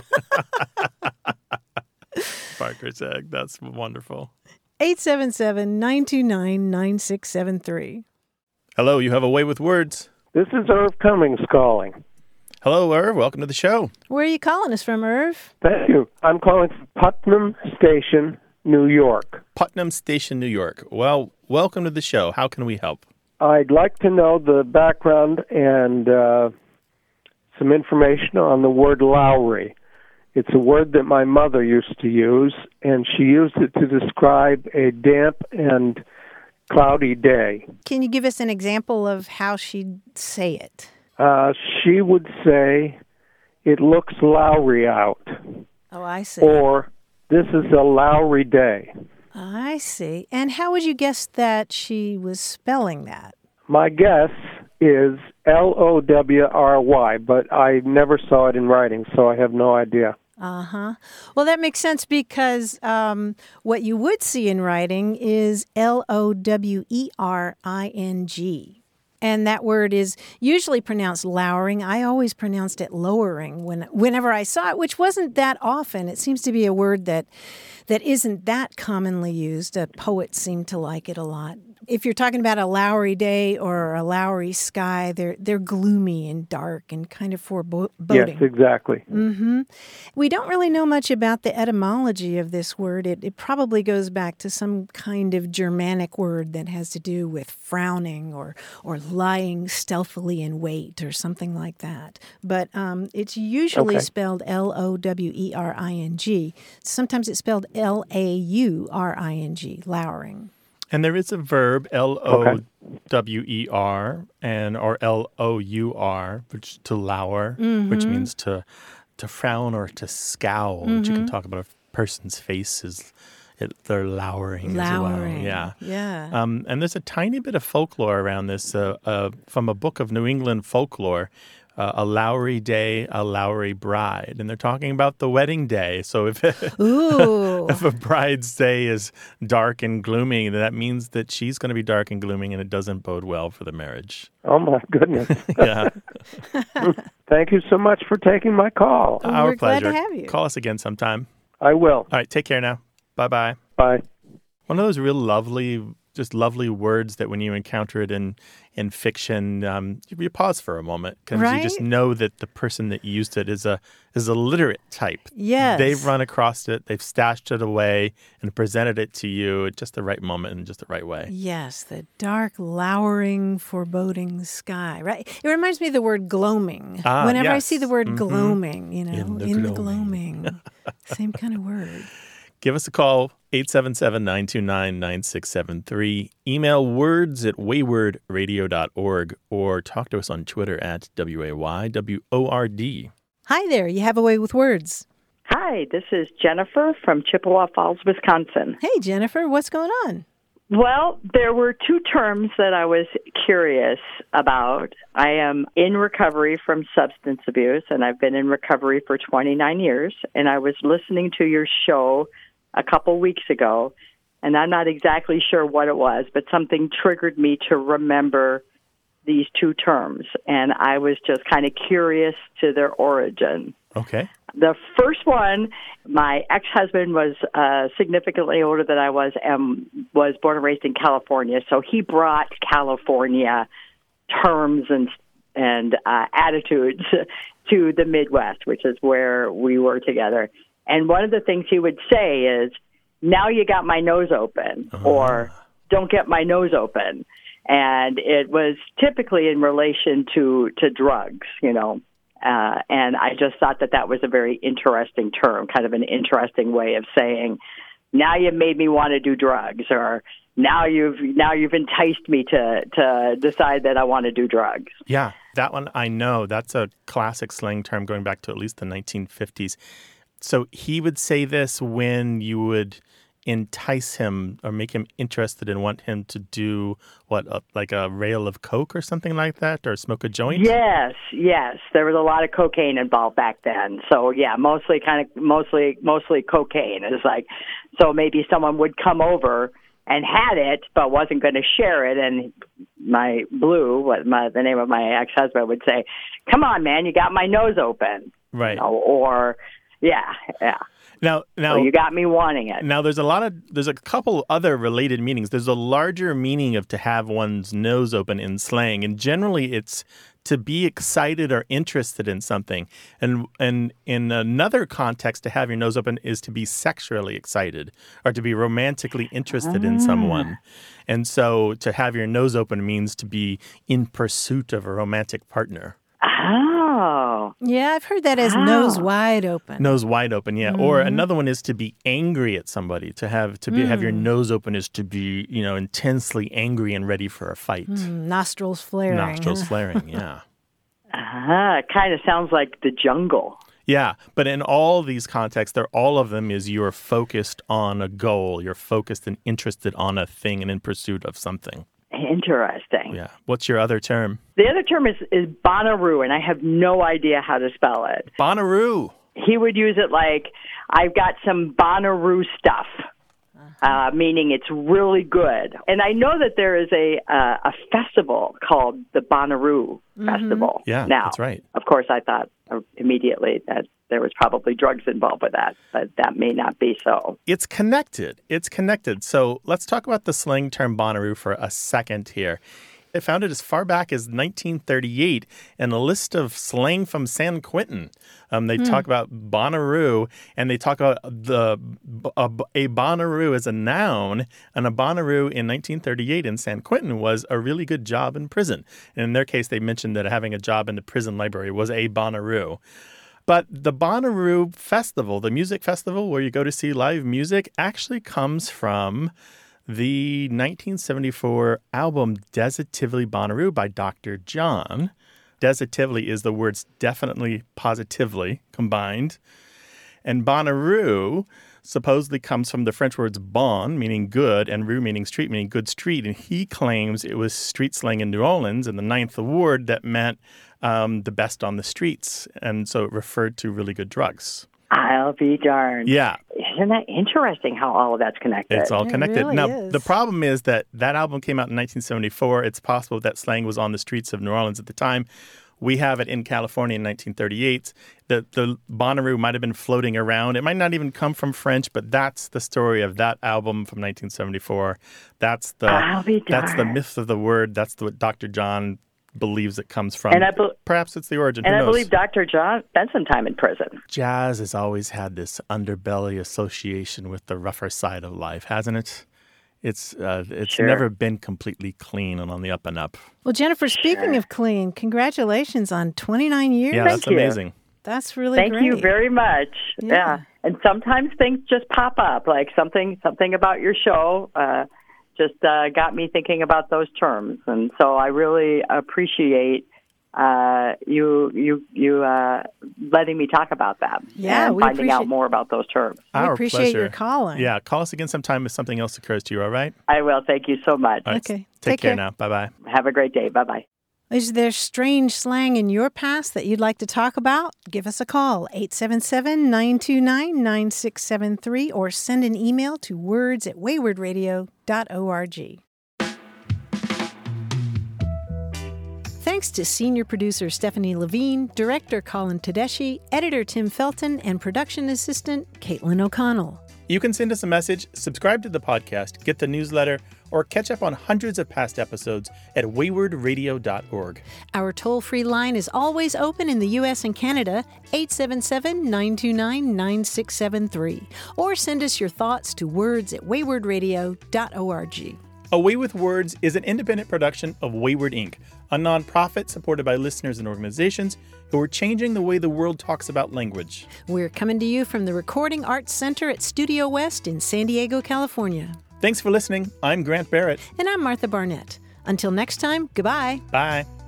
Barker's egg. That's wonderful. eight seven seven, nine two nine, nine six seven three. Hello, you have a way with words. This is Irv Cummings calling. Hello, Irv. Welcome to the show. Where are you calling us from, Irv? Thank you. I'm calling from Putnam Station, New York. Putnam Station, New York. Well, welcome to the show. How can we help? I'd like to know the background and uh, some information on the word Lowry. It's a word that my mother used to use, and she used it to describe a damp and cloudy day. Can you give us an example of how she'd say it? Uh, she would say, "It looks Lowry out," Oh, I see. or "This is a Lowry day." I see. And how would you guess that she was spelling that? My guess is L O W R Y, but I never saw it in writing, so I have no idea. Uh-huh. Well, that makes sense because um, what you would see in writing is L O W E R I N G. And that word is usually pronounced lowering. I always pronounced it lowering when, whenever I saw it, which wasn't that often. It seems to be a word that that isn't that commonly used. Uh, poets seem to like it a lot. If you're talking about a lowery day or a lowery sky, they're they're gloomy and dark and kind of foreboding. Yes, exactly. Mm-hmm. We don't really know much about the etymology of this word. It, it probably goes back to some kind of Germanic word that has to do with frowning or or lying stealthily in wait or something like that. But um, it's usually Okay. spelled L O W E R I N G. Sometimes it's spelled L A U R I N G, lowering. And there is a verb, L O W E R, and or L O U R, which to lower, Mm-hmm. which means to to frown or to scowl. Which you can talk about a person's face is it, they're lowering, Lowering. as well. Yeah. Yeah. Um, and there's a tiny bit of folklore around this uh, uh, from a book of New England folklore. Uh, a Lowry day, a Lowry bride. And they're talking about the wedding day. So if, Ooh. if a bride's day is dark and gloomy, then that means that she's going to be dark and gloomy, and it doesn't bode well for the marriage. Oh, my goodness. Yeah. Thank you so much for taking my call. Well, Our we're glad pleasure. to have you. Call us again sometime. I will. All right, take care now. Bye-bye. Bye. One of those real lovely, just lovely words that when you encounter it in, in fiction, um, you, you pause for a moment because you just Right? know that the person that used it is a is a literate type. Yes. They've run across it, they've stashed it away and presented it to you at just the right moment in just the right way. Yes, the dark, lowering, foreboding sky. Right. It reminds me of the word gloaming. Ah, Whenever I yes. see the word Mhm. gloaming, you know, In in the the, gloaming. gloaming. Same kind of word. Give us a call, eight seven seven, nine two nine, nine six seven three. Email words at wayward radio dot org or talk to us on Twitter at W A Y W O R D. Hi there. You have a way with words. Hi, this is Jennifer from Chippewa Falls, Wisconsin. Hey, Jennifer, what's going on? Well, there were two terms that I was curious about. I am in recovery from substance abuse, and I've been in recovery for twenty-nine years. And I was listening to your show a couple weeks ago, and I'm not exactly sure what it was, but something triggered me to remember these two terms. And I was just kind of curious to their origin. Okay. The first one, my ex-husband was uh, significantly older than I was and was born and raised in California. So he brought California terms and and uh, attitudes to the Midwest, which is where we were together. And one of the things he would say is, now you got my nose open, Uh-huh. or don't get my nose open. And it was typically in relation to, to drugs, you know. Uh, and I just thought that that was a very interesting term, kind of an interesting way of saying, now you made me want to do drugs, or now you've now you've enticed me to to decide that I want to do drugs. Yeah, that one I know. That's a classic slang term going back to at least the nineteen fifties. So he would say this when you would entice him or make him interested and want him to do what, uh, like a rail of coke or something like that, or smoke a joint? Yes, yes. There was a lot of cocaine involved back then. So yeah, mostly kind of mostly mostly cocaine. It's like, so maybe someone would come over and had it but wasn't going to share it, and my Blue, what my the name of my ex-husband, would say, "Come on, man, you got my nose open." Right. You know, or yeah, yeah. Now, now So you got me wanting it. Now, there's a lot of, there's a couple other related meanings. There's a larger meaning of to have one's nose open in slang, and generally it's to be excited or interested in something. And and in another context, to have your nose open is to be sexually excited or to be romantically interested in someone. And so to have your nose open means to be in pursuit of a romantic partner. Oh. Yeah, I've heard that as Wow. nose wide open. Nose wide open, yeah. Or another one is to be angry at somebody. To have to be have your nose open is to be, you know, intensely angry and ready for a fight. Mm, nostrils flaring. Nostrils huh? flaring, yeah. Ah, it kind of sounds like the jungle. Yeah, but in all these contexts, they're all of them is you're focused on a goal. You're focused and interested on a thing and in pursuit of something. Interesting. Yeah. What's your other term? The other term is, is Bonnaroo, and I have no idea how to spell it. Bonnaroo. He would use it like, I've got some Bonnaroo stuff, uh, meaning it's really good. And I know that there is a uh, a festival called the Bonnaroo mm-hmm. Festival. Yeah, now, that's right. Of course, I thought immediately that there was probably drugs involved with that, but that may not be so. It's connected. It's connected. So let's talk about the slang term Bonnaroo for a second here. It founded as far back as nineteen thirty-eight in a list of slang from San Quentin. Um, they hmm. talk about Bonnaroo, and they talk about the a, a Bonnaroo as a noun, and a Bonnaroo in nineteen thirty-eight in San Quentin was a really good job in prison. And in their case, they mentioned that having a job in the prison library was a Bonnaroo. But the Bonnaroo Festival, the music festival where you go to see live music, actually comes from the nineteen seventy-four album Desitively Bonnaroo by Doctor John. Desitively is the words definitely, positively combined. And Bonnaroo supposedly comes from the French words bon, meaning good, and rue, meaning street, meaning good street. And he claims it was street slang in New Orleans in the Ninth Ward that meant um, the best on the streets. And so it referred to really good drugs. I'll be darned. Yeah. Isn't that interesting how all of that's connected? It's all connected. It really now, is. The problem is that that album came out in nineteen seventy-four. It's possible that slang was on the streets of New Orleans at the time. We have it in California in nineteen thirty-eight. The, the Bonnaroo might have been floating around. It might not even come from French, but that's the story of that album from nineteen seventy-four. That's the I'll be that's the darned. myth of the word. That's what Doctor John believes it comes from. And I be- Perhaps it's the origin. And Who I knows? believe Doctor John spent some time in prison. Jazz has always had this underbelly association with the rougher side of life, hasn't it? It's uh, it's Sure. never been completely clean and on the up and up. Well, Jennifer, speaking Sure. of clean, congratulations on twenty-nine years. Yeah, that's you. amazing. That's really Thank great. you very much. Yeah. Yeah. And sometimes things just pop up, like something something about your show uh, just uh, got me thinking about those terms. And so I really appreciate uh, you you you uh, letting me talk about that Yeah, and we finding out appreciate- more about those terms. We Our appreciate pleasure. your calling. Yeah, call us again sometime if something else occurs to you, all right? I will. Thank you so much. All right, Okay. Take, Take care, care. now. Bye-bye. Have a great day. Bye-bye. Is there strange slang in your past that you'd like to talk about? Give us a call, eight seven seven, nine two nine, nine six seven three, or send an email to words at wayward radio dot org. Thanks to senior producer Stephanie Levine, director Colin Tedeschi, editor Tim Felton, and production assistant Caitlin O'Connell. You can send us a message, subscribe to the podcast, get the newsletter, or catch up on hundreds of past episodes at wayward radio dot org. Our toll-free line is always open in the U S and Canada, eight seven seven, nine two nine, nine six seven three. Or send us your thoughts to words at wayward radio dot org. A Way with Words is an independent production of Wayward Incorporated, a nonprofit supported by listeners and organizations who are changing the way the world talks about language. We're coming to you from the Recording Arts Center at Studio West in San Diego, California. Thanks for listening. I'm Grant Barrett. And I'm Martha Barnett. Until next time, goodbye. Bye.